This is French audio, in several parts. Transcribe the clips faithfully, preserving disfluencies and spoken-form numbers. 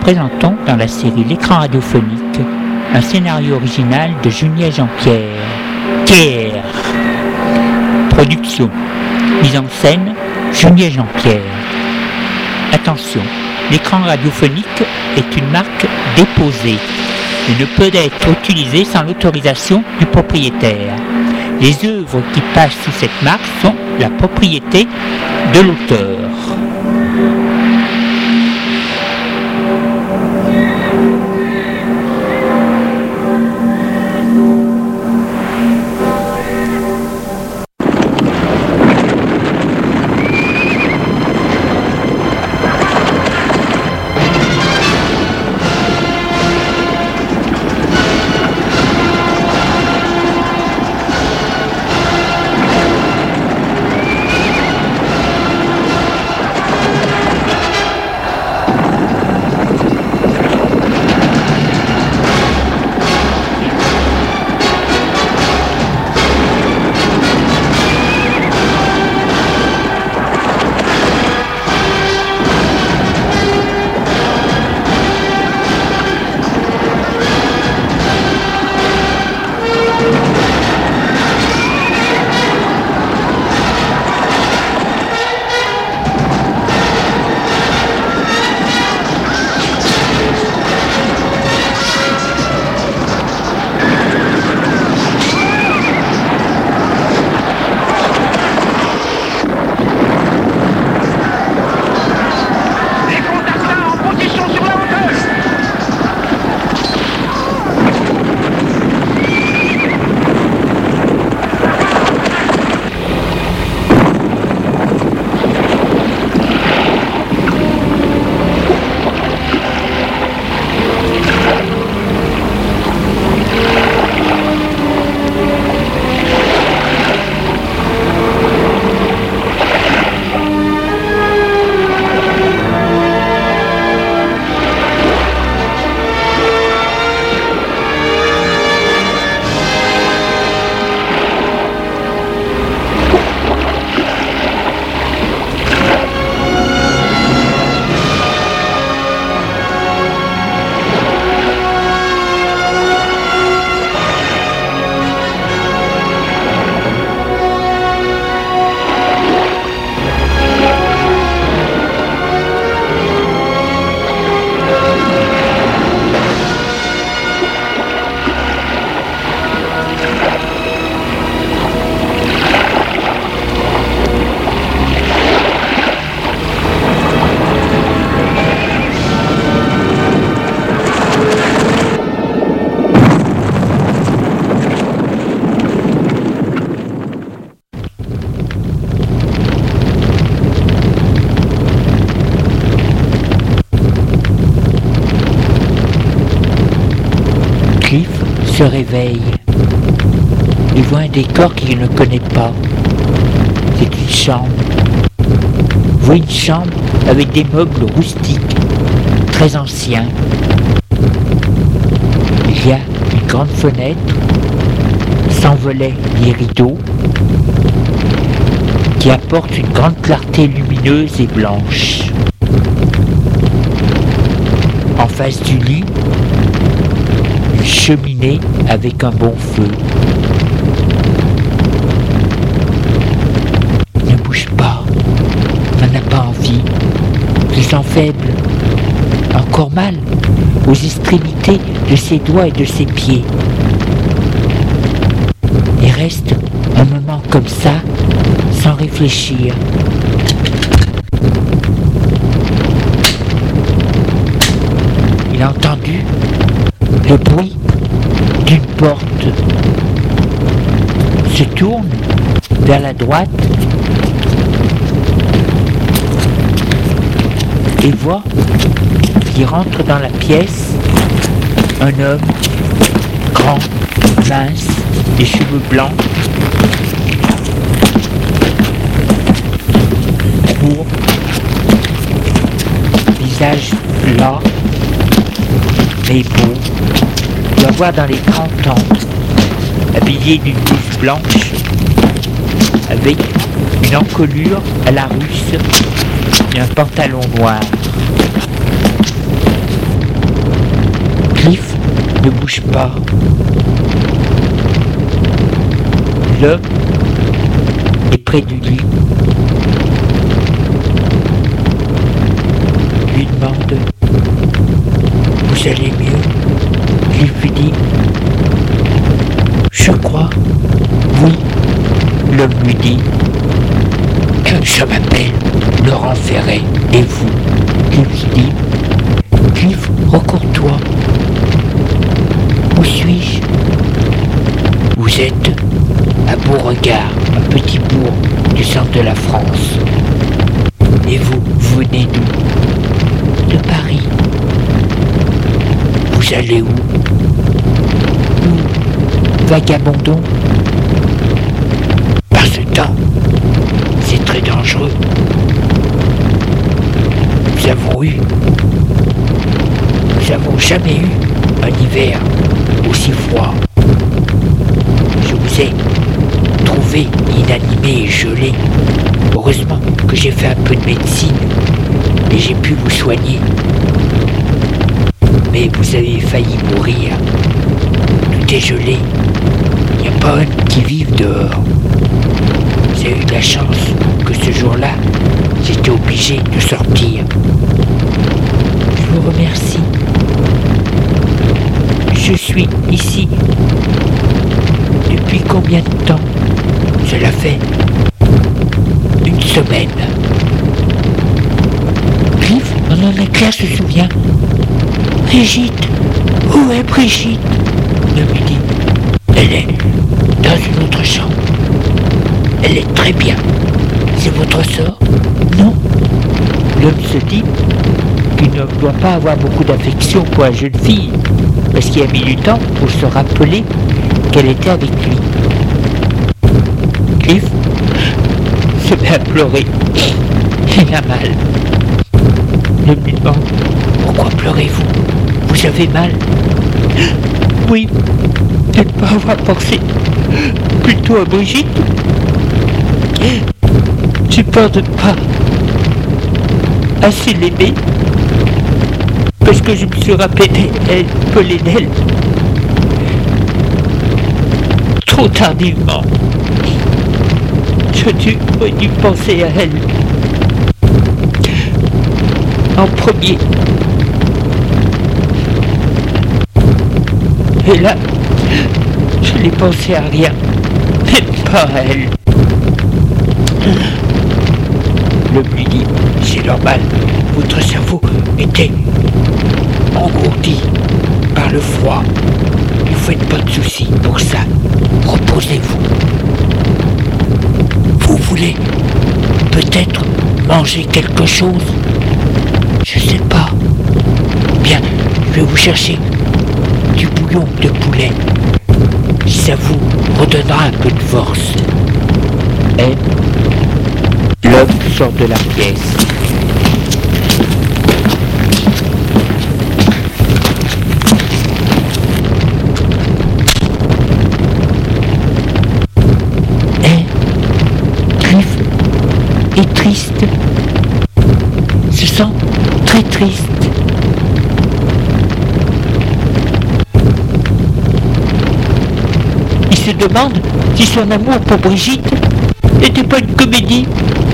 présentons dans la série L'écran radiophonique un scénario original de Junier Jean-Pierre. Pierre. Production. Mise en scène, Junier Jean-Pierre. Attention, l'écran radiophonique est une marque déposée et ne peut être utilisé sans l'autorisation du propriétaire. Les œuvres qui passent sous cette marque sont la propriété de l'auteur. Se réveille. Il voit un décor qu'il ne connaît pas. C'est une chambre. Il voit une chambre avec des meubles roustiques, très anciens. Il y a une grande fenêtre, sans volets ni rideaux, qui apporte une grande clarté lumineuse et blanche. En face du lit, cheminée avec un bon feu. Ne bouge pas, n'en a pas envie. Il sent faible, encore mal aux extrémités de ses doigts et de ses pieds. Il reste un moment comme ça, sans réfléchir. Il a entendu le bruit d'une porte, se tourne vers la droite et voit qu'il rentre dans la pièce un homme grand, mince, des cheveux blancs, court, visage plat, mais beau. Il doit avoir dans les trente ans, habillé d'une blouse blanche, avec une encolure à la russe et un pantalon noir. Cliff ne bouge pas. L'homme est près du lit. Lui demande: vous allez mieux? Cliff lui dit: je crois, oui. L'homme lui dit: je m'appelle Laurent Ferret, et vous? Cliff dit: Cliff, recours-toi. Où suis-je? Vous êtes à Beauregard, un petit bourg du centre de la France. Et vous, vous venez d'où? De Paris. Vous allez où? Où? Vagabondons. Par ce temps, c'est très dangereux. Nous avons eu, nous n'avons jamais eu un hiver aussi froid. Je vous ai trouvé inanimé et gelé. Heureusement que j'ai fait un peu de médecine et j'ai pu vous soigner. Mais vous avez failli mourir. Tout est gelé. Il n'y a pas un qui vive dehors. J'ai eu de la chance que ce jour-là, j'étais obligé de sortir. Je vous remercie. Je suis ici. Depuis combien de temps? Cela fait une semaine. Cliff, on en est clair, se souvient. Brigitte, où est Brigitte? Ne lui dit. Elle est dans une autre chambre. Elle est très bien. C'est votre sort? Non. L'homme se dit qu'il ne doit pas avoir beaucoup d'affection pour la jeune fille, parce qu'il a mis du temps pour se rappeler qu'elle était avec lui. Cliff se met à pleurer. Il a mal. L'homme lui demande: pourquoi pleurez-vous? Vous avez mal? Oui, de ne pas avoir pensé plutôt à Brigitte. J'ai peur de ne pas assez l'aimer, parce que je me suis rappelé appelé d'elle trop tardivement. J'aurais dû penser à elle en premier. Et là, je n'ai pensé à rien, même pas à elle. L'homme lui dit: c'est normal, votre cerveau était engourdi par le froid. Ne faites pas de soucis pour ça. Reposez-vous. Vous voulez peut-être manger quelque chose? Je sais pas. Bien, je vais vous chercher du bouillon de poulet. Ça vous redonnera un peu de force. Et l'homme sort de la pièce. Et Cliff est triste. Se sent très triste. Il se demande si son amour pour Brigitte n'était pas une comédie,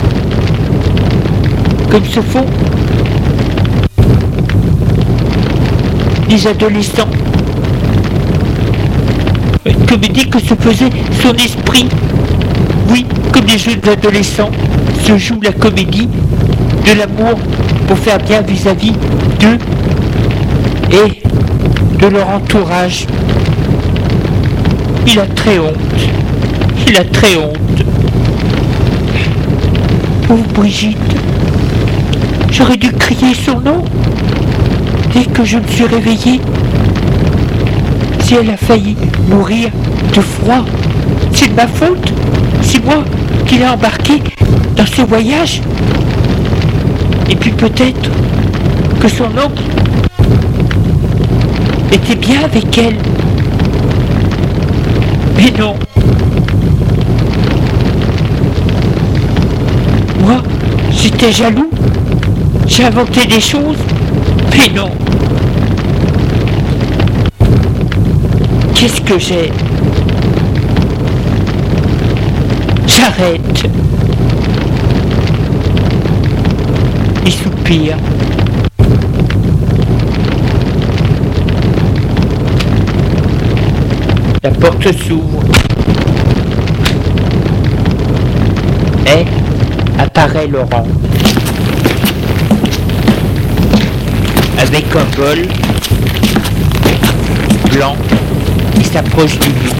comme se font les adolescents. Une comédie que se faisait son esprit. Oui, comme les jeunes adolescents se jouent la comédie de l'amour pour faire bien vis-à-vis d'eux et de leur entourage. Il a très honte. Il a très honte. Pauvre Brigitte. J'aurais dû crier son nom dès que je me suis réveillé. Si elle a failli mourir de froid, c'est de ma faute. C'est moi qui l'ai embarquée dans ce voyage. Et puis peut-être que son oncle était bien avec elle. Mais non. Moi, j'étais jaloux. J'ai inventé des choses. Mais non. Qu'est-ce que j'ai? J'arrête. Il soupire. La porte s'ouvre. Et apparaît Laurent. Avec un bol blanc, il s'approche du lit.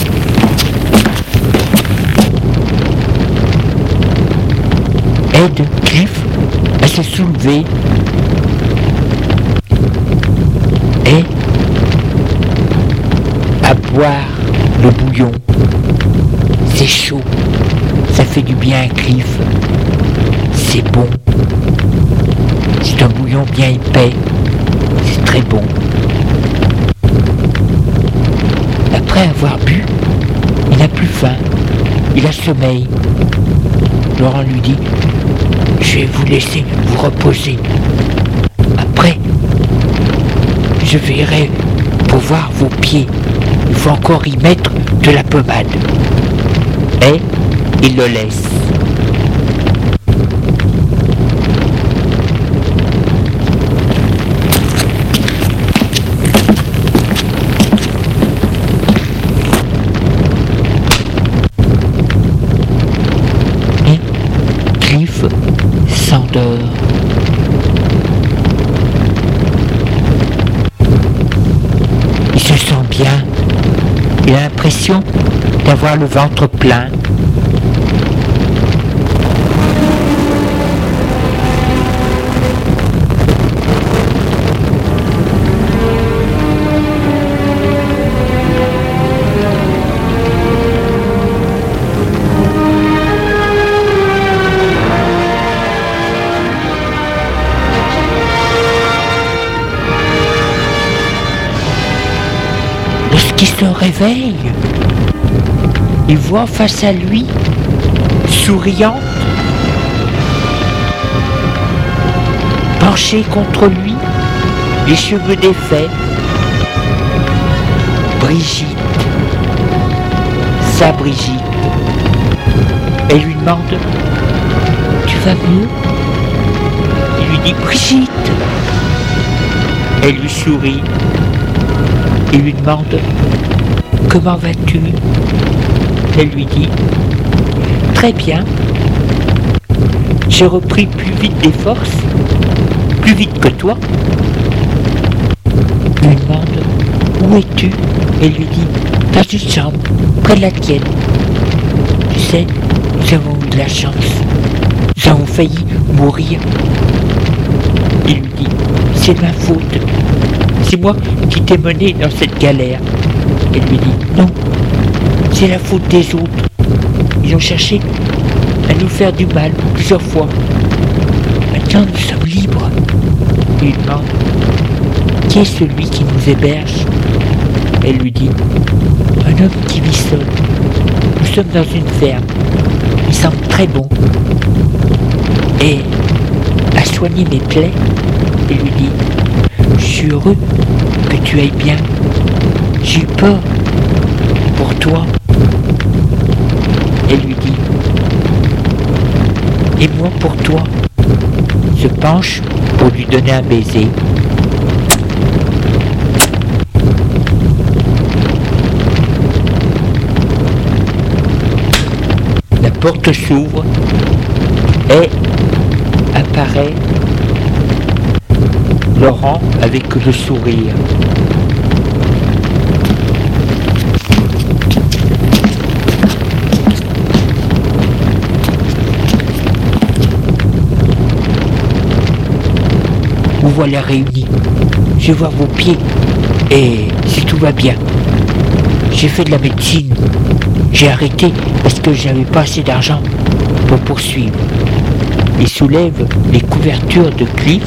Aide Cliff à se soulever et à boire le bouillon. C'est chaud, ça fait du bien à Cliff. C'est bon. C'est un bouillon bien épais. C'est très bon. Après avoir bu, il n'a plus faim. Il a sommeil. Laurent lui dit: je vais vous laisser vous reposer. Après, je verrai pour voir vos pieds. Il faut encore y mettre de la pommade. Et il le laisse. S'endort. Il se sent bien. Il a l'impression d'avoir le ventre plein. Qui se réveille, il voit face à lui, souriante, penchée contre lui, les cheveux défaits, Brigitte, sa Brigitte. Elle lui demande: tu vas mieux? Il lui dit: Brigitte. Elle lui sourit. Il lui demande: comment vas-tu? Elle lui dit: très bien. J'ai repris plus vite des forces, plus vite que toi. Il lui demande: où es-tu? Elle lui dit: dans une chambre, près de la tienne. Tu sais, nous avons eu de la chance. Nous avons failli mourir. Il lui dit: c'est de ma faute. C'est moi qui t'ai mené dans cette galère. Elle lui dit: non, c'est la faute des autres. Ils ont cherché à nous faire du mal plusieurs fois. Maintenant nous sommes libres. Il lui demande: qui est celui qui nous héberge? Elle lui dit: un homme qui vit seul. Nous sommes dans une ferme. Il semble très bon. Et à soigner mes plaies, il lui dit: je suis heureux que tu ailles bien. J'ai eu peur pour toi. Elle lui dit: et moi pour toi. Se penche pour lui donner un baiser. La porte s'ouvre et apparaît Laurent avec le sourire. Vous voilà réunis. Je vais voir vos pieds. Et si tout va bien. J'ai fait de la médecine. J'ai arrêté parce que j'avais pas assez d'argent pour poursuivre. Il soulève les couvertures de Cliff,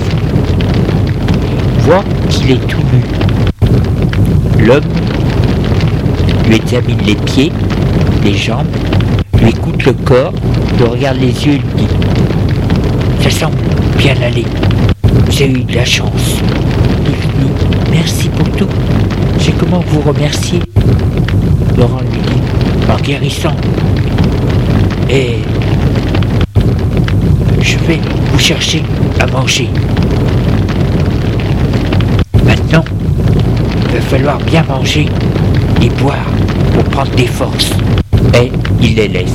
voit qu'il est tout nu. L'homme lui examine les pieds, les jambes, lui écoute le corps, lui regarde les yeux et lui dit: ça semble bien aller. J'ai eu de la chance. Il lui dit: merci pour tout. J'ai comment vous remercier? Laurent lui dit, en guérissant. Et je vais vous chercher à manger. Maintenant, il va falloir bien manger et boire pour prendre des forces. Et il les laisse.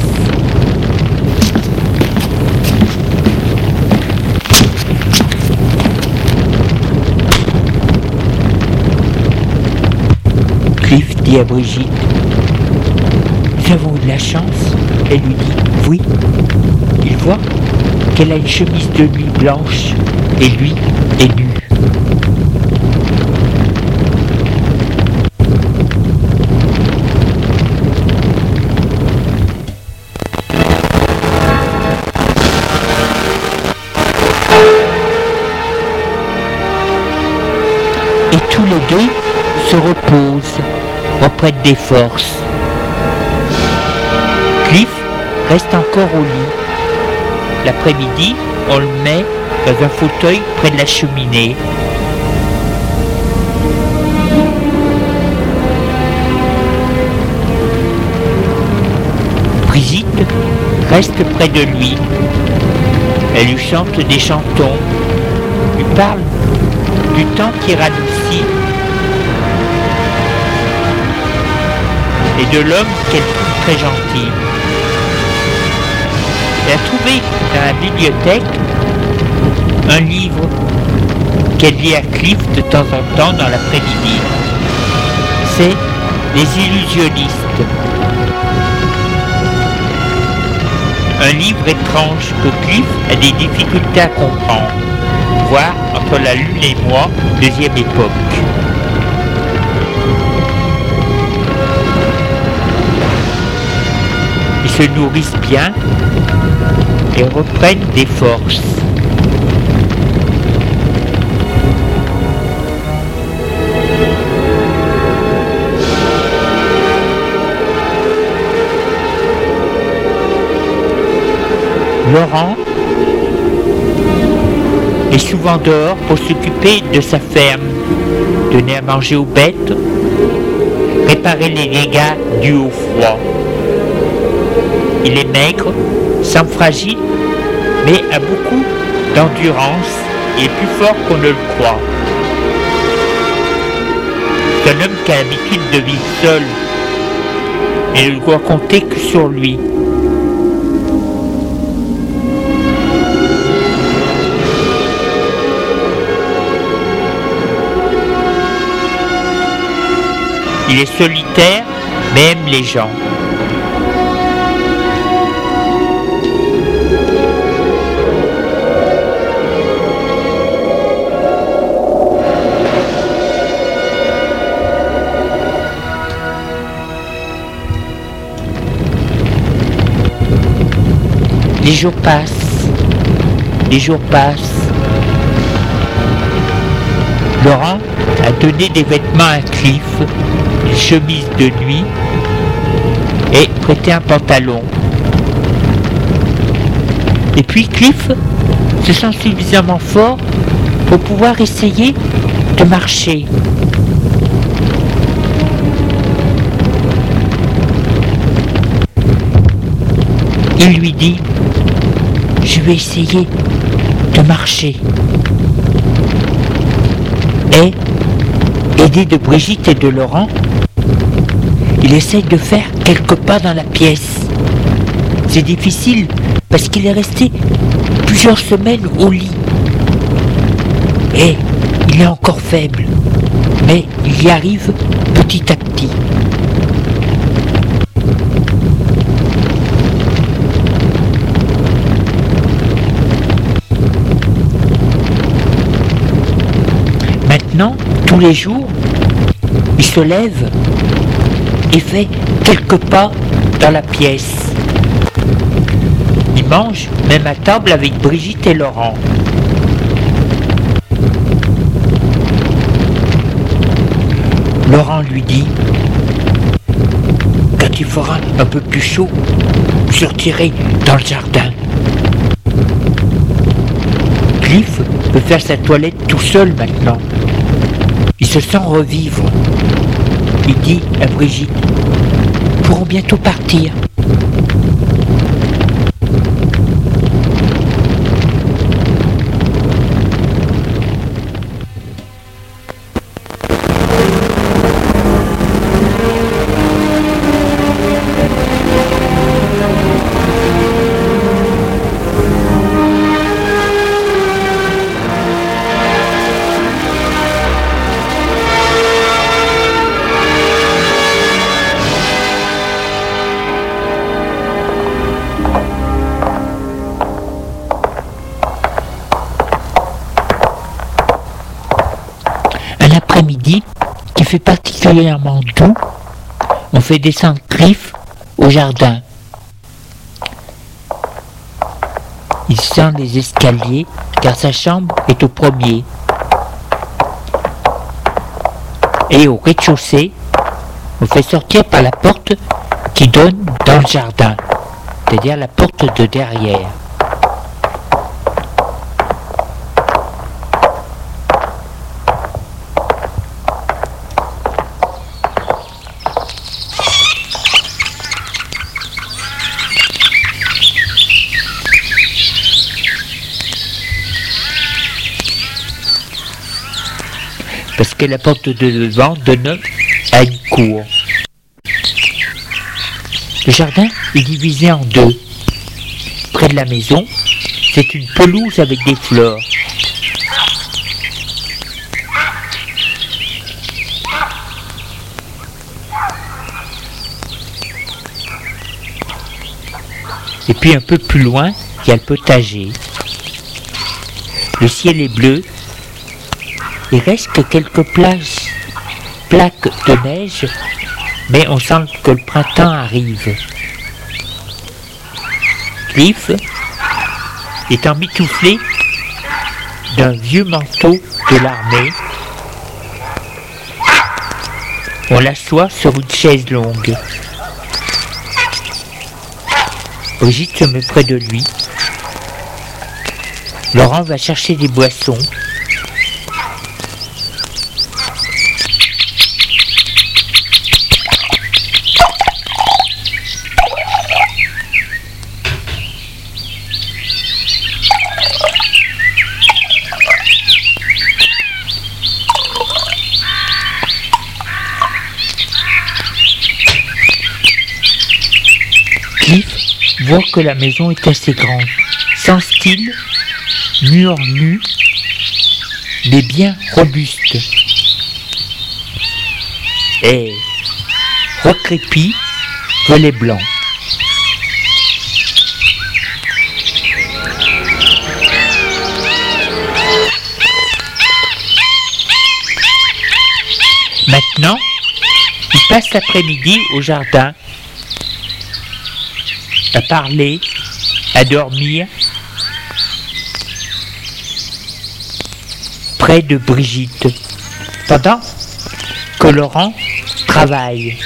Cliff dit à Brigitte, nous avons eu de la chance. Elle lui dit, oui. Il voit qu'elle a une chemise de nuit blanche et lui est nu. Et tous les deux se reposent, reprennent des forces. Cliff reste encore au lit. L'après-midi, on le met dans un fauteuil près de la cheminée. Brigitte reste près de lui. Elle lui chante des chantons, lui parle du temps qui radoucit et de l'homme qu'elle trouve très gentil. Elle a trouvé dans la bibliothèque un livre qu'elle lit à Cliff de temps en temps dans l'après-midi. C'est Les illusionnistes. Un livre étrange que Cliff a des difficultés à comprendre, voire entre la lune et moi, deuxième époque. Ils se nourrissent bien et reprennent des forces. Laurent est souvent dehors pour s'occuper de sa ferme, donner à manger aux bêtes, réparer les dégâts dus au froid. Il est maigre, semble fragile, mais a beaucoup d'endurance et est plus fort qu'on ne le croit. C'est un homme qui a l'habitude de vivre seul et ne doit compter que sur lui. Il est solitaire, mais aime les gens. Les jours passent, les jours passent. Laurent a donné des vêtements à Cliff, une chemise de nuit et prêté un pantalon. Et puis Cliff se sent suffisamment fort pour pouvoir essayer de marcher. Il lui dit, je vais essayer de marcher. Et, aidé de Brigitte et de Laurent, il essaye de faire quelques pas dans la pièce. C'est difficile parce qu'il est resté plusieurs semaines au lit. Et il est encore faible, mais il y arrive petit à petit. Maintenant, tous les jours, il se lève et fait quelques pas dans la pièce. Il mange même à table avec Brigitte et Laurent. Laurent lui dit, quand il fera un peu plus chaud, vous sortirez dans le jardin. Cliff peut faire sa toilette tout seul maintenant. Il se sent revivre. il dit à Brigitte, nous pourrons bientôt partir. Après-midi, qui fait particulièrement doux, on fait descendre Cliff au jardin. Il sent les escaliers car sa chambre est au premier. Et au rez-de-chaussée, on fait sortir par la porte qui donne dans le jardin, c'est-à-dire la porte de derrière. Parce que la porte de devant donne à une cour. Le jardin est divisé en deux. Près de la maison, c'est une pelouse avec des fleurs. Et puis un peu plus loin, il y a le potager. Le ciel est bleu. Il reste que quelques plages, plaques de neige, mais on sent que le printemps arrive. Cliff est emmitouflé d'un vieux manteau de l'armée. On l'assoit sur une chaise longue. Brigitte se met près de lui. Laurent va chercher des boissons. Voit que la maison est assez grande, sans style, murs nus, mais bien robuste. Et recrépit, volets blancs. Maintenant, il passe l'après-midi au jardin, à parler, à dormir, près de Brigitte, pendant que Laurent travaille.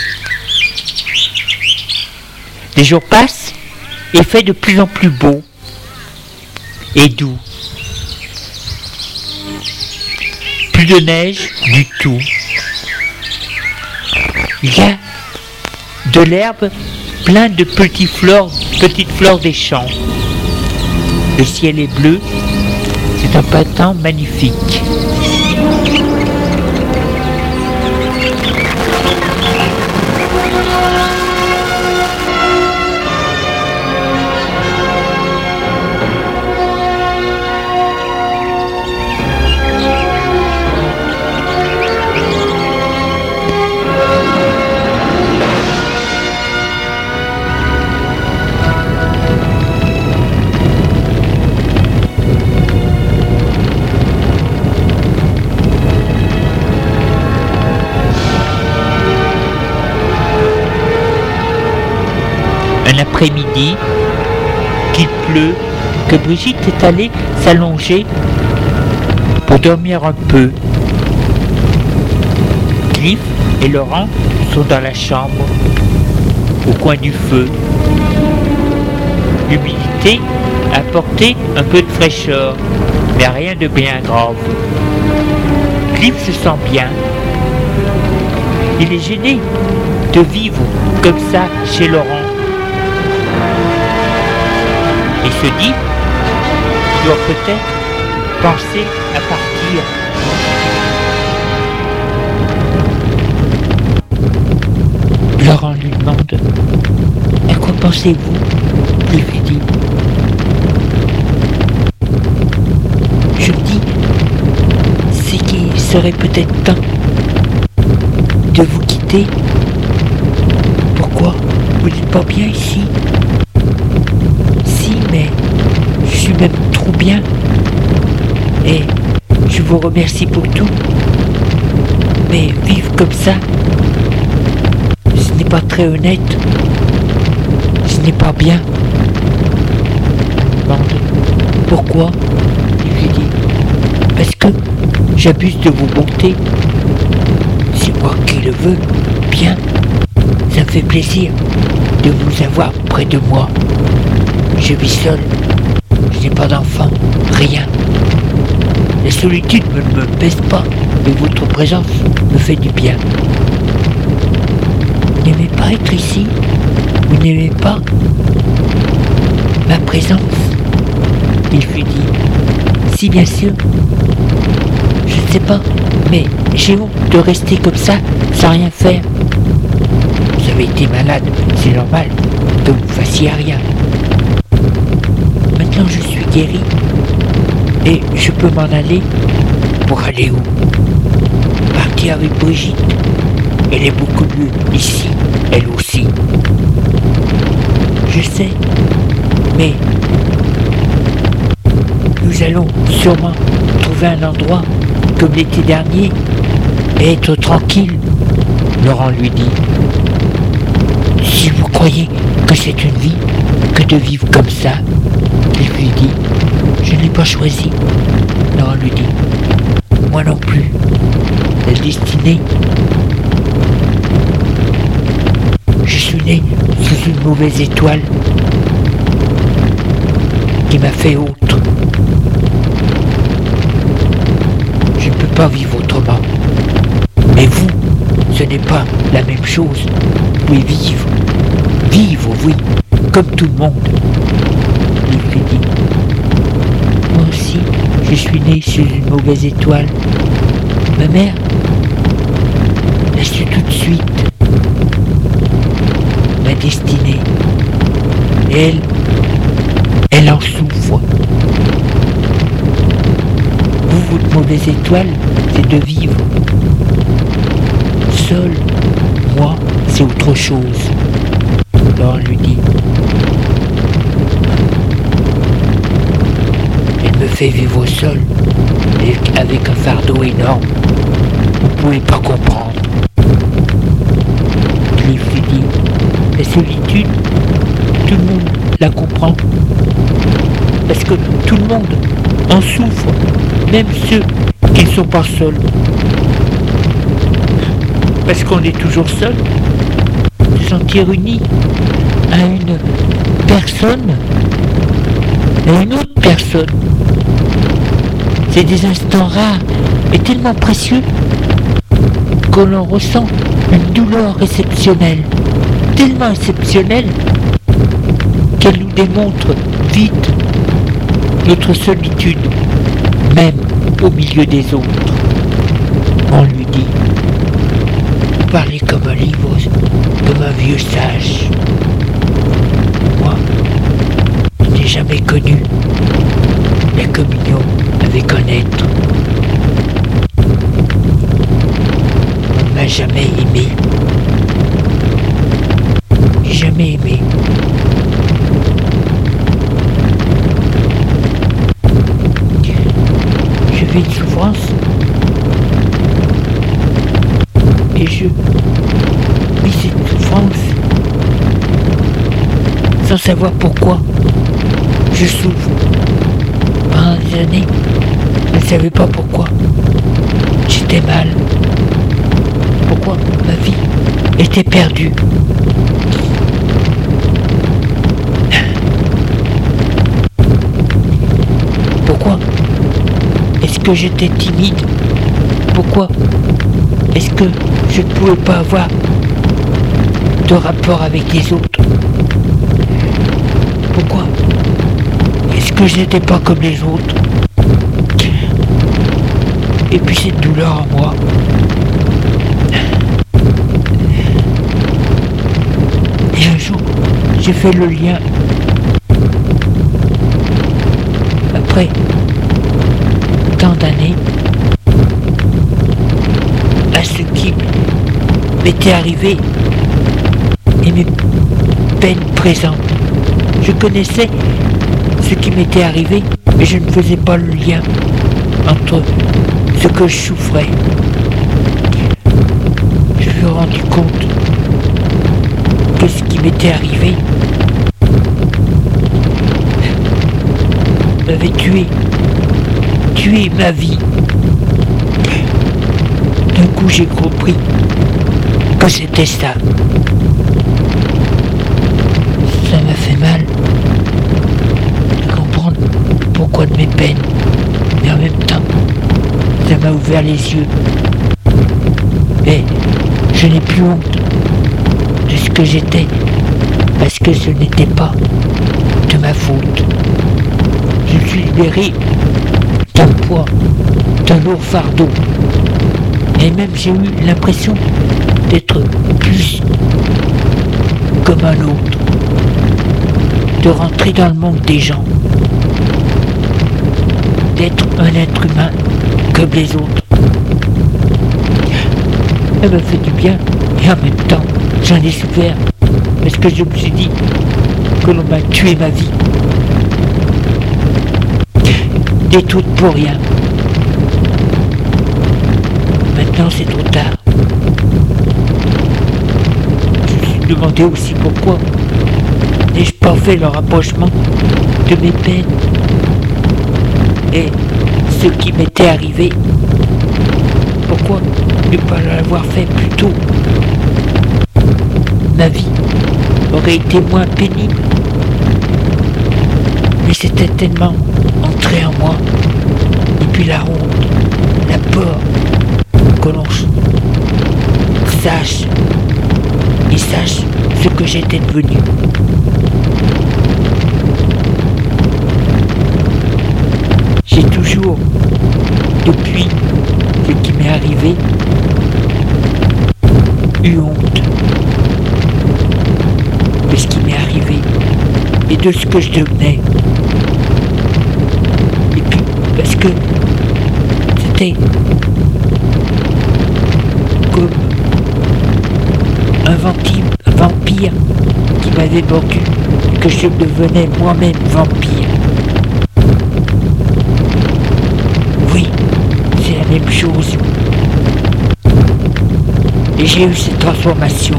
Les jours passent et fait de plus en plus beau et doux. Plus de neige du tout. Il y a de l'herbe plein de petits fleurs, petites fleurs des champs. Le ciel est bleu, c'est un printemps magnifique. Un après-midi, qu'il pleut, que Brigitte est allée s'allonger pour dormir un peu. Cliff et Laurent sont dans la chambre, au coin du feu. L'humidité a apporté un peu de fraîcheur, mais rien de bien grave. Cliff se sent bien. Il est gêné de vivre comme ça chez Laurent. Et se dit qu'il doit peut-être penser à partir. Laurent lui demande « À quoi pensez-vous ?» Il lui dit « Je me dis, c'est qu'il serait peut-être temps de vous quitter. Pourquoi? Vous n'êtes pas bien ici? » Si, mais je suis même trop bien. Et je vous remercie pour tout. Mais vivre comme ça, ce n'est pas très honnête. Ce n'est pas bien. Il demande pourquoi. Il lui dit parce que j'abuse de vos bontés. C'est moi qui le veux. Bien. Ça me fait plaisir de vous avoir près de moi. Je vis seul. Je n'ai pas d'enfant. Rien. La solitude ne me pèse pas. Et votre présence me fait du bien. Vous n'aimez pas être ici? Vous n'aimez pas ma présence? Il lui dit si, bien sûr. Je ne sais pas, mais j'ai honte de rester comme ça, sans rien faire. Vous avez été malade, c'est normal que vous ne fassiez rien. Maintenant je suis guéri et je peux m'en aller. Pour aller où? Partir avec Brigitte. Elle est beaucoup mieux ici, elle aussi. Je sais, mais nous allons sûrement trouver un endroit comme l'été dernier et être tranquille. Laurent lui dit si vous croyez que c'est une vie que de vivre comme ça, il lui dit je ne l'ai pas choisi. Laurent lui dit moi non plus. La destinée. Je suis né sous une mauvaise étoile qui m'a fait autre. Je ne peux pas vivre autrement. Mais vous, ce n'est pas la même chose. Vous pouvez vivre. Vivre, oui, comme tout le monde. Il lui dit moi aussi, je suis né sous une mauvaise étoile. Ma mère l'a su tout de suite. Ma destinée. Et elle, elle en souffre. Vous, votre mauvaise étoile, c'est de vivre. Seul, moi, c'est autre chose. Alors on lui dit elle me fait vivre seule, avec un fardeau énorme. Vous pouvez pas comprendre. Cliff lui dit la solitude, tout le monde la comprend. Parce que tout le monde en souffre, même ceux qui ne sont pas seuls. Parce qu'on est toujours seul. Se sentir uni à une personne, à une autre personne. C'est des instants rares et tellement précieux qu'on en ressent une douleur exceptionnelle, tellement exceptionnelle qu'elle nous démontre vite notre solitude, même au milieu des autres. On lui dit vous parlez comme un livre, comme un vieux sage. Moi, je n'ai jamais connu la communion avec un être. On ne m'a jamais aimé. J'ai jamais aimé. Je vis une souffrance et je vis cette souffrance sans savoir pourquoi je souffre. Pendant des années, je ne savais pas pourquoi. J'étais mal. Pourquoi ma vie était perdue. Pourquoi est-ce que j'étais timide? Pourquoi est-ce que je ne pouvais pas avoir de rapport avec les autres? Pourquoi est-ce que je n'étais pas comme les autres? Et puis cette douleur en moi. Et un jour, j'ai fait le lien. Après tant d'années, à ce qui m'était arrivé et mes peines présentes. Je connaissais ce qui m'était arrivé, mais je ne faisais pas le lien entre ce que je souffrais. Je me suis rendu compte que ce qui m'était arrivé m'avait tué, tué ma vie. D'un coup j'ai compris que c'était ça. Ça m'a fait mal de comprendre le pourquoi de mes peines, mais en même temps, ça m'a ouvert les yeux. Et je n'ai plus honte de ce que j'étais, parce que ce n'était pas de ma faute. Je me suis libéré d'un poids, d'un lourd fardeau. Et même j'ai eu l'impression d'être plus comme un autre, de rentrer dans le monde des gens, d'être un être humain comme les autres. Elle m'a fait du bien et en même temps j'en ai souffert parce que je me suis dit que l'on m'a tué ma vie. Détruite pour rien. Maintenant c'est trop tard. Je me suis demandé aussi pourquoi n'ai-je pas fait le rapprochement de mes peines et ce qui m'était arrivé. Pourquoi ne pas l'avoir fait plus tôt? Ma vie aurait été moins pénible. Mais c'était tellement entré en moi. Et puis la honte, la peur que l'on sache et sache ce que j'étais devenu. J'ai toujours, depuis ce qui m'est arrivé, eu honte de ce qui m'est arrivé et de ce que je devenais. Et puis, parce que c'était comme un vampire, un vampire qui m'avait mordu, que je devenais moi-même vampire. Oui, c'est la même chose. Et j'ai eu cette transformation.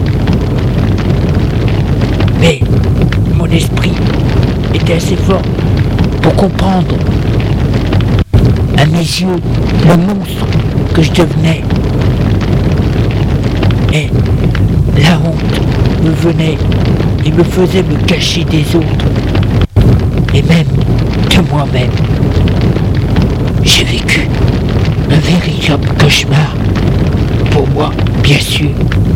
Mais mon esprit était assez fort pour comprendre à mes yeux le monstre que je devenais. Et la honte me venait et me faisait me cacher des autres. Et même de moi-même. J'ai vécu un véritable cauchemar. Pour moi, bien sûr.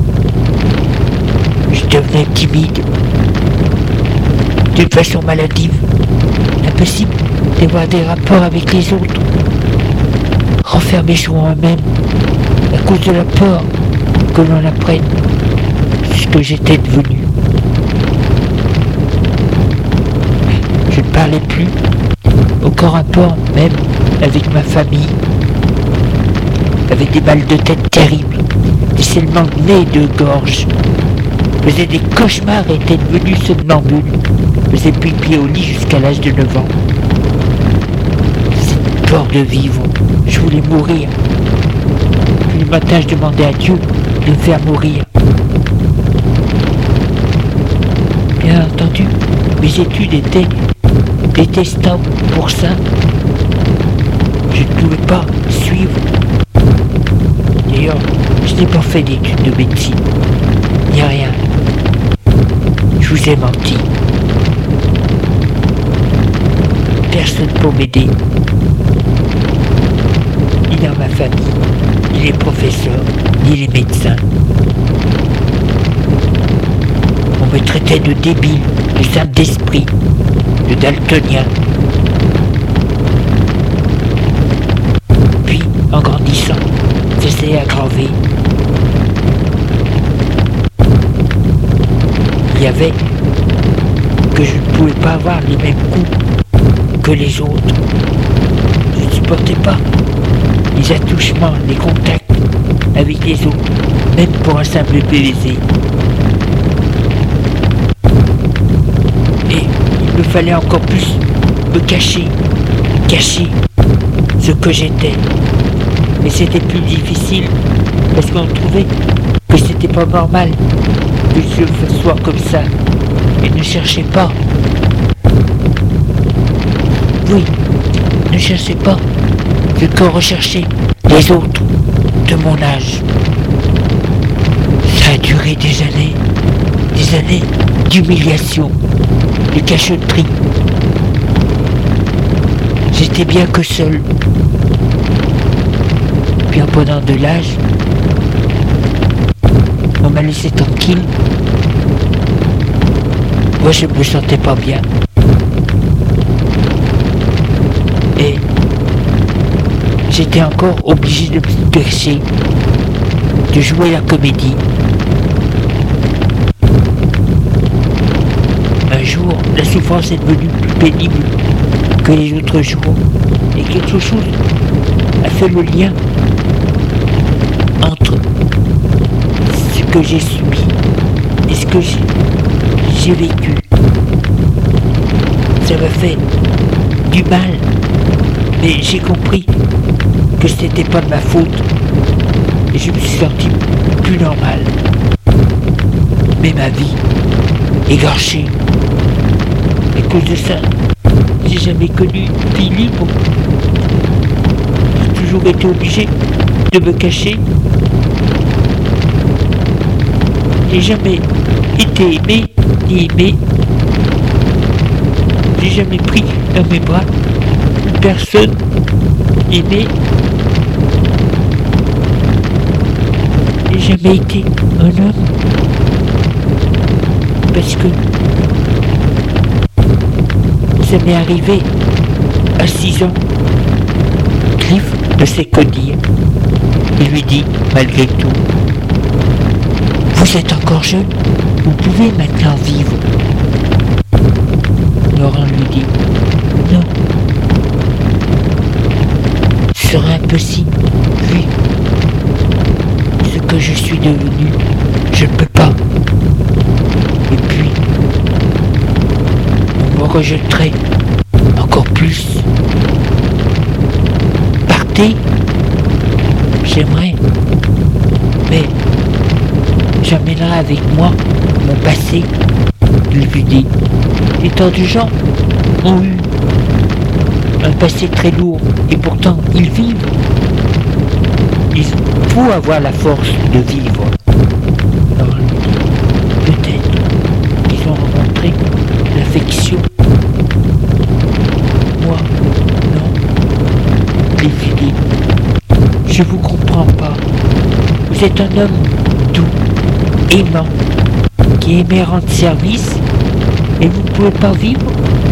Je devenais timide. D'une façon maladive. Impossible d'avoir des rapports avec les autres. Renfermé sur moi-même. À cause de la peur que l'on apprenne ce que j'étais devenu. Je ne parlais plus. Aucun rapport même avec ma famille. Avec des balles de tête terribles, des saignements de nez et de gorge. Faisais des cauchemars et était devenu somnambule. Faisais pipi au lit jusqu'à l'âge de neuf ans. Cette peur de vivre, je voulais mourir. Puis le matin, je demandais à Dieu de me faire mourir. Bien entendu, mes études étaient détestables pour ça. Je ne pouvais pas suivre. D'ailleurs, je n'ai pas fait d'études de médecine, ni rien. Je vous ai menti. Personne pour m'aider. Ni dans ma famille, ni les professeurs. ni les médecins. On me traitait de débile, de simple d'esprit, de daltonien. Puis, en grandissant, ça s'est aggravé. Il y avait que je ne pouvais pas avoir les mêmes coups que les autres. Je ne supportais pas les attouchements, les contacts avec les autres, même pour un simple baiser. Et il me fallait encore plus me cacher, cacher ce que j'étais. Mais c'était plus difficile parce qu'on trouvait que c'était pas normal que je sois comme ça. Et ne cherchez pas. Oui, ne cherchez pas ce que recherchaient les autres de mon âge. Ça a duré des années, des années d'humiliation, de cachotterie. J'étais bien que seul. Puis en prenant de l'âge, on m'a laissé tranquille. Moi je me sentais pas bien. Et j'étais encore obligé de me cacher, de jouer la comédie. Un jour, la souffrance est devenue plus pénible que les autres jours. Et quelque chose a fait le lien entre ce que j'ai subi et ce que j'ai, j'ai vécu. Ça m'a fait du mal, mais j'ai compris que c'était pas de ma faute et je me suis senti plus normal. Mais ma vie égorgée. À cause de ça, j'ai jamais connu une vie libre. J'ai toujours été obligé de me cacher. J'ai jamais été aimé ni aimé. J'ai jamais pris dans mes bras une personne aimée. J'ai jamais été un homme. Parce que ça m'est arrivé à six ans. Cliff ne sait que dire. Il lui dit, malgré tout, vous êtes encore jeune, vous pouvez maintenant vivre. Laurent lui dit, non. Ce serait impossible, oui. Ce que je suis devenu, je ne peux pas. Et puis, on me rejetterait encore plus. Partez, j'aimerais, mais j'amènerai avec moi mon passé. Il lui dit, et tant de gens ont eu un passé très lourd et pourtant ils vivent. Il faut avoir la force de vivre. Alors, peut-être qu'ils ont rencontré l'affection. Moi, non. Il lui dit, je vous comprends pas. Vous êtes un homme doux, aimant, qui aimait rendre service, et vous ne pouvez pas vivre.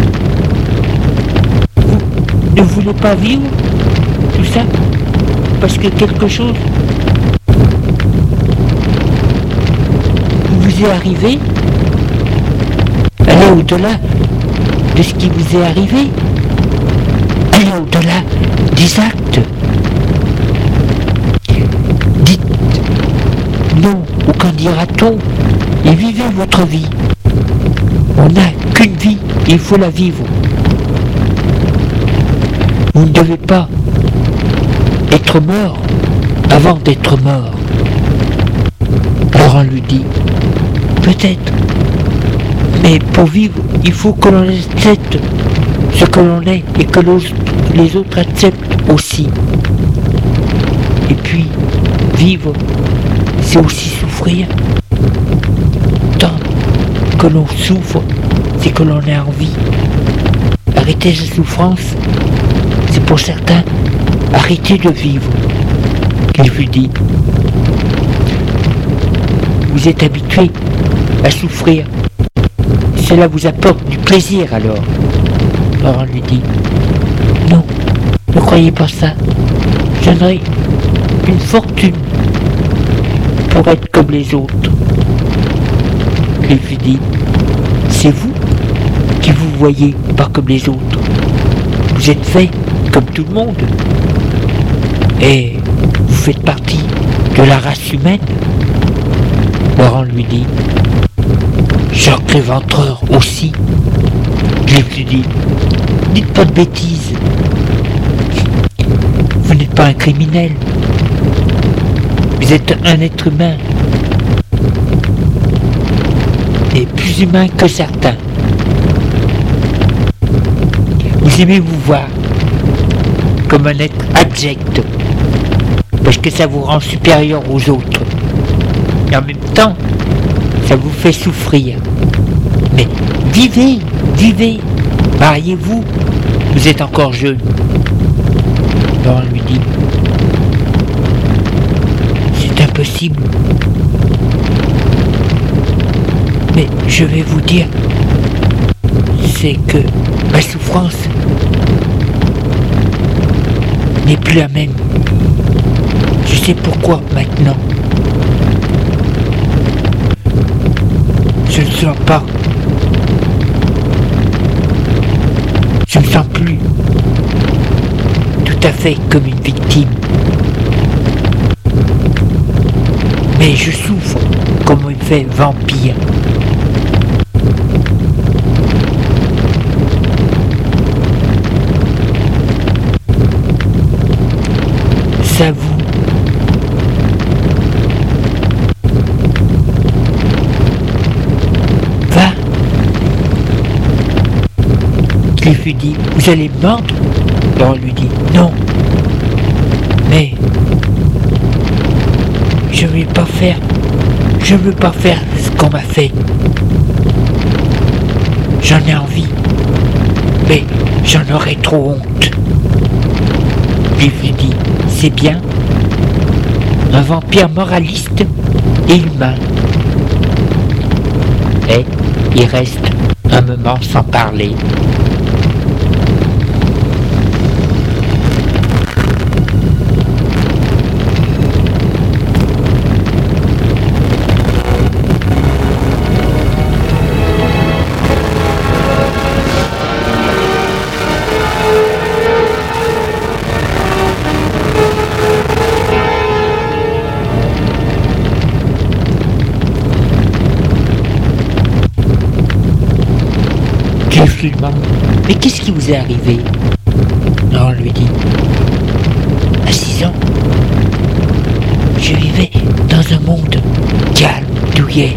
Vous ne voulez pas vivre tout ça parce que quelque chose vous est arrivé. Allez au-delà de ce qui vous est arrivé. Allez au-delà des actes. Dites non au candidaton et vivez votre vie. On n'a qu'une vie et il faut la vivre. Vous ne devez pas être mort avant d'être mort. Laurent lui dit, peut-être, mais pour vivre, il faut que l'on accepte ce que l'on est et que les autres acceptent aussi. Et puis, vivre, c'est aussi souffrir. Tant que l'on souffre, c'est que l'on a envie. Arrêter la souffrance, c'est pour certains arrêter de vivre. Il lui dit, vous êtes habitué à souffrir. Cela vous apporte du plaisir alors. Laurent lui dit, non, ne croyez pas ça. J'aimerais une fortune pour être comme les autres. Cliff lui dit, c'est vous qui vous voyez pas comme les autres. Vous êtes fait comme tout le monde. Et vous faites partie de la race humaine. Laurent lui dit, Jacques l'Éventreur aussi. Cliff lui dit, dites pas de bêtises. Vous n'êtes pas un criminel. Vous êtes un être humain. Et plus humain que certains. Vous aimez vous voir comme un être abject. Parce que ça vous rend supérieur aux autres. Et en même temps, ça vous fait souffrir. Mais vivez, vivez, mariez-vous, vous êtes encore jeune. Laurent lui dit, c'est impossible. Mais je vais vous dire, c'est que ma souffrance n'est plus la même. Je sais pourquoi maintenant. Je ne sens pas. Je ne me sens plus tout à fait comme une victime. Mais je souffre comme un fait vampire. Ça vous va? Cliff lui dit, vous allez me mordre? Laurent lui dit, non. Mais je ne vais pas faire, je ne veux pas faire ce qu'on m'a fait. J'en ai envie, mais j'en aurais trop honte. Cliff lui dit, c'est bien, un vampire moraliste et humain. Et il reste un moment sans parler. Cliff lui demande, mais qu'est-ce qui vous est arrivé? Laurent lui dit, à six ans, je vivais dans un monde calme, douillet.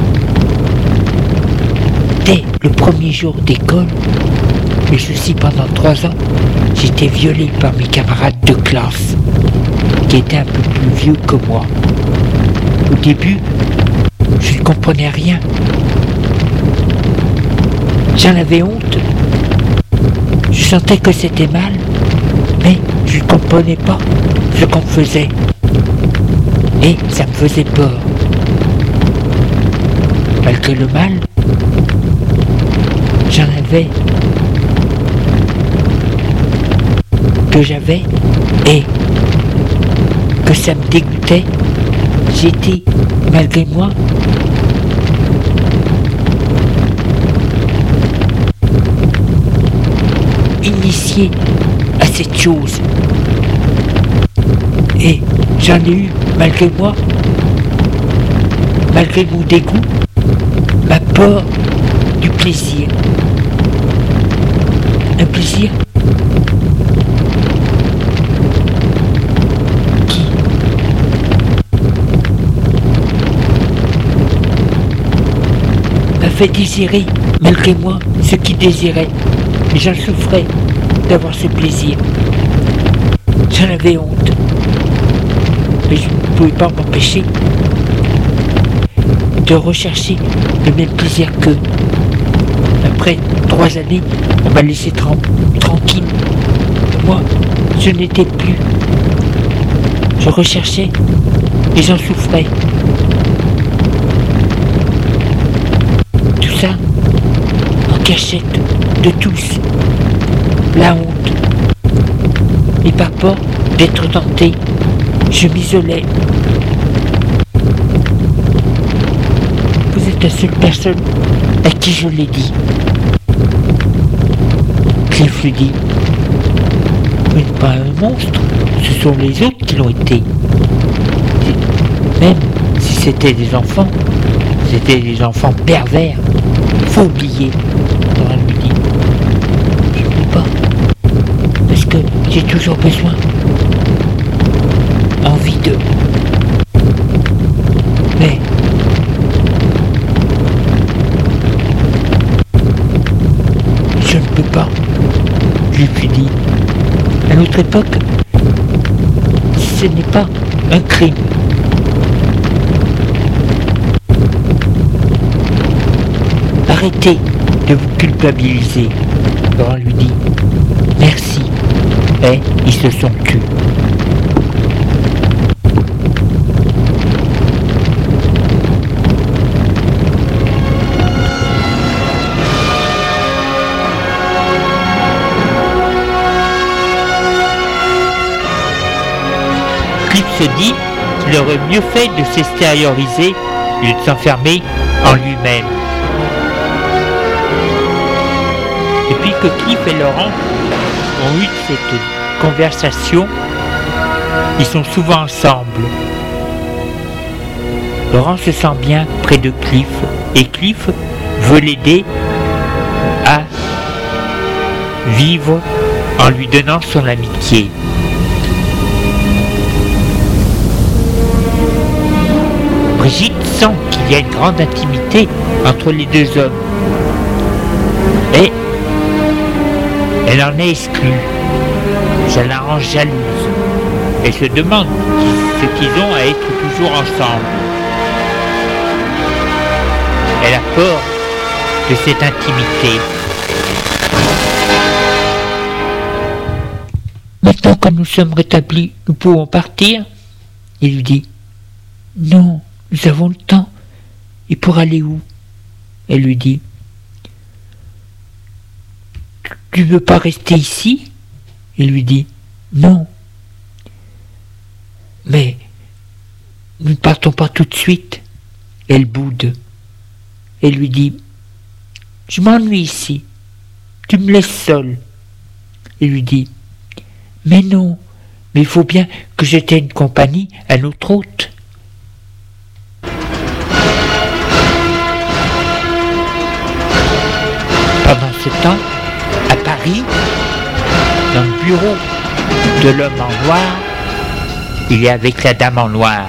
Dès le premier jour d'école, et ceci pendant trois ans, j'étais violé par mes camarades de classe, qui étaient un peu plus vieux que moi. Au début, je ne comprenais rien. J'en avais honte. Je sentais que c'était mal, mais je ne comprenais pas ce qu'on faisait. Et ça me faisait peur. Malgré le mal, j'en avais, que j'avais, et que ça me dégoûtait. J'étais, malgré moi, initié à cette chose. Et j'en ai eu, malgré moi, malgré mon dégoût, ma peur du plaisir. Un plaisir qui m'a fait désirer, malgré moi, ce qu'il désirait. Et j'en souffrais d'avoir ce plaisir. J'en avais honte. Mais je ne pouvais pas m'empêcher de rechercher le même plaisir qu'eux. Après trois années, on m'a laissé tra- tranquille. Moi, je n'étais plus. Je recherchais et j'en souffrais. cachette de tous. La honte. Et par peur d'être tenté, je m'isolais. Vous êtes la seule personne à qui je l'ai dit. Cliff lui dit. Vous n'êtes pas un monstre, ce sont les autres qui l'ont été. Même si c'était des enfants, c'était des enfants pervers. Faut oublier. Dora lui dit. Je ne peux pas. Parce que j'ai toujours besoin. Envie de. Mais. Je ne peux pas. Je lui dis. À notre époque, ce n'est pas un crime. Arrêtez de vous culpabiliser. Laurent lui dit merci. Et ils se sont tus. Cliff se dit qu'il aurait mieux fait de s'extérioriser et de s'enfermer en lui-même. Depuis que Cliff et Laurent ont eu cette conversation, ils sont souvent ensemble. Laurent se sent bien près de Cliff et Cliff veut l'aider à vivre en lui donnant son amitié. Brigitte sent qu'il y a une grande intimité entre les deux hommes. Et elle en est exclue. Ça la rend jalouse. Elle se demande ce qu'ils ont à être toujours ensemble. Elle a peur de cette intimité. Maintenant que nous sommes rétablis, nous pouvons partir. Il lui dit. Non, nous avons le temps. Et pour aller où? Elle lui dit. Tu ne veux pas rester ici? Il lui dit. Non. Mais nous ne partons pas tout de suite. Elle boude. Elle lui dit. Je m'ennuie ici. Tu me laisses seul. Il lui dit. Mais non, mais il faut bien que je tienne compagnie à notre hôte. Pendant ce temps, à Paris, dans le bureau de l'homme en noir, il est avec la dame en noir.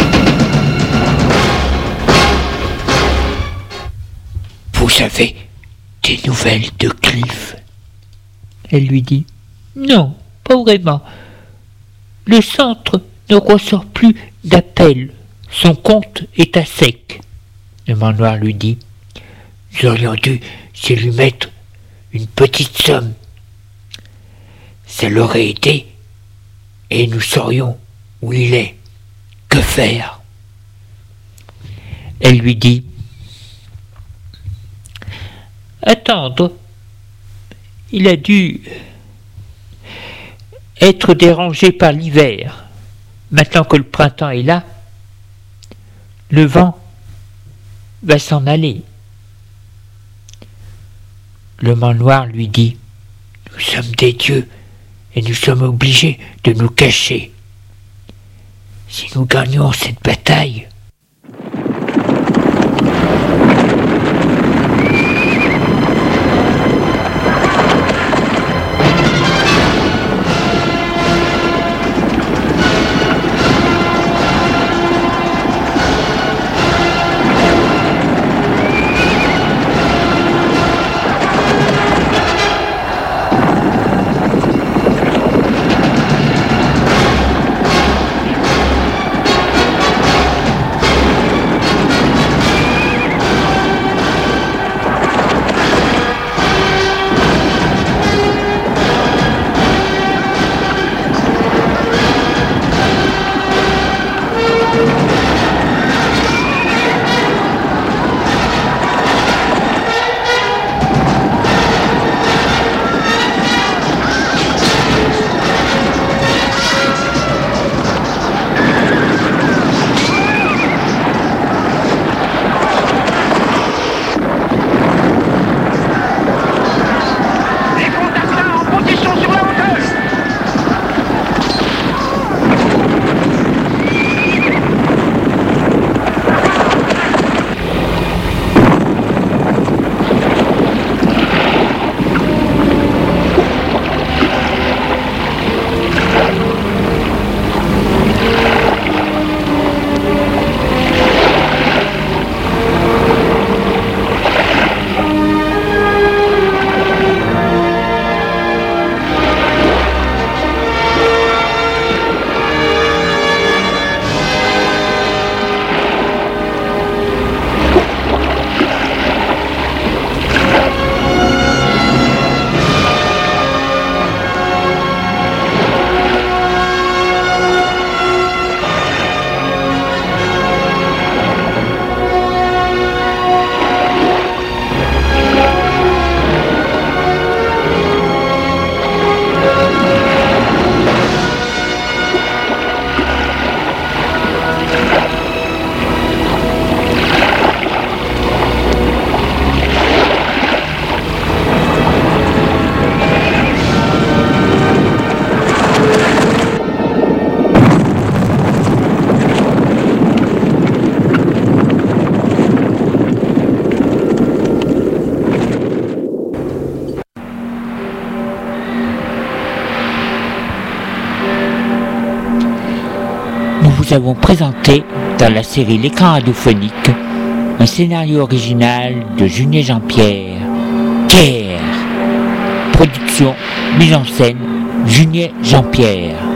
Vous avez des nouvelles de Cliff? Elle lui dit. Non, pas vraiment. Le centre ne ressort plus d'appels. Son compte est à sec. L'homme en noir lui dit. Nous aurions dû c'est lui mettre une petite somme. Ça l'aurait aidé et nous saurions où il est. Que faire? Elle lui dit. Attendre. Il a dû être dérangé par l'hiver. Maintenant que le printemps est là, le vent va s'en aller. L'homme en noir lui dit. Nous sommes des dieux et nous sommes obligés de nous cacher. Si nous gagnons cette bataille, vous avons présenté dans la série L'écran radiophonique un scénario original de Junier Jean-Pierre. Pierre. Production, mise en scène, Junier Jean-Pierre.